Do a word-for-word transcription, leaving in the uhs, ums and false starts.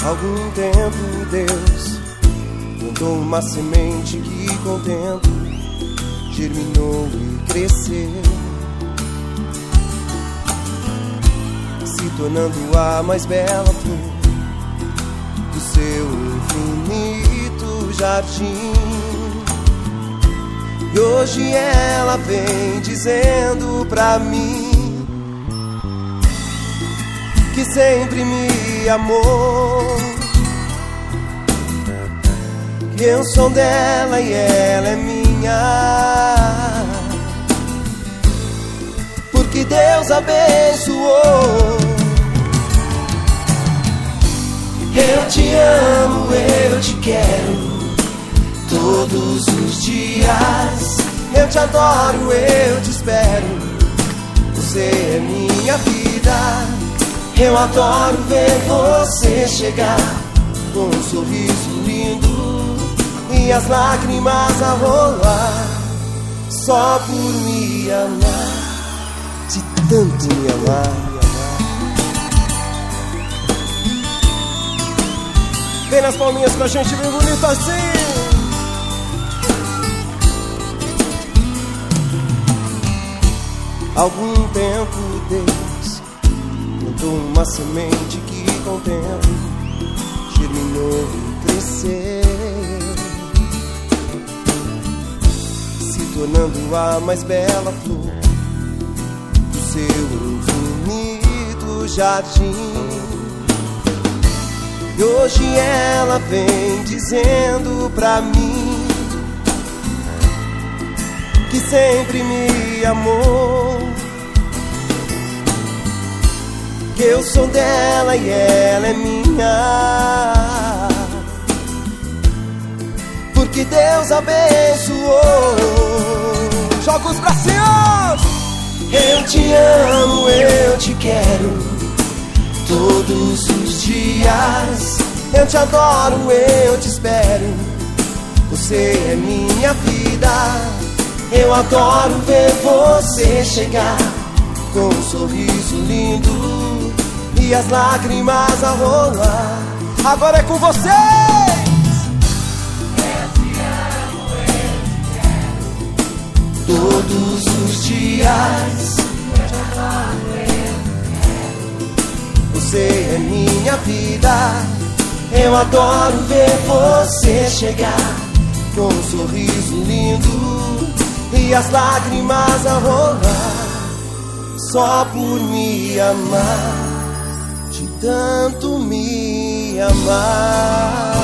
algum tempo Deus plantou uma semente que com o tempo germinou e cresceu, se tornando a mais bela flor do seu infinito jardim. E hoje ela vem dizendo pra mim que sempre me amou, que eu sou dela e ela é minha, porque Deus abençoou. Eu te amo, eu te quero todos os dias, eu te adoro, eu te espero, você é minha vida. Eu adoro ver você chegar com um sorriso lindo e as lágrimas a rolar, só por me amar, de tanto me amar. Vem nas palminhas com a gente bem bonito assim. Algum tempo Deus plantou uma semente que com o tempo germinou e cresceu, se tornando a mais bela flor do seu infinito jardim. E hoje ela vem dizendo pra mim que sempre me amou, que eu sou dela e ela é minha, porque Deus abençoou. Joga os bracinhos! Eu te amo, eu te quero todos os dias, eu te adoro, eu te espero, você é minha vida. Eu adoro ver você chegar com um sorriso lindo e as lágrimas a rolar. Agora é com vocês! Eu te amo, eu te quero todos os dias, eu te adoro, eu te quero, você é minha vida. Eu adoro ver você chegar com um sorriso lindo e as lágrimas a rolar, só por me amar, de tanto me amar.